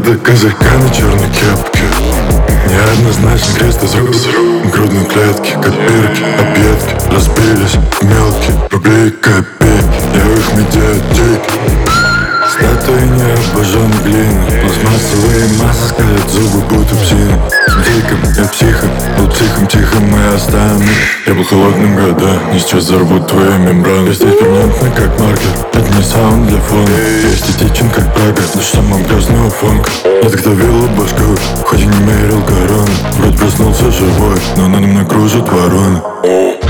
Надо казака на черной кепке. Неоднозначный крест из рук. Грудные клетки, копирки, объедки разбились в мелкие рубли и копейки. Я в их медиатеке. Статуи не обожжены глиной. Пластмассовые массы скалят зубы, будто псины. Диком, я психом, был психом тихом и остальным. Я был холодным годами, сейчас взорвут твои мембраны. Я здесь перманентный как маркер, это не саунд для фона. Я эстетичен как Прага, лишь самым грязным фонка. Я тогда вел башку, хоть и не мерил корону. Вроде проснулся живой, но надо мной кружат вороны.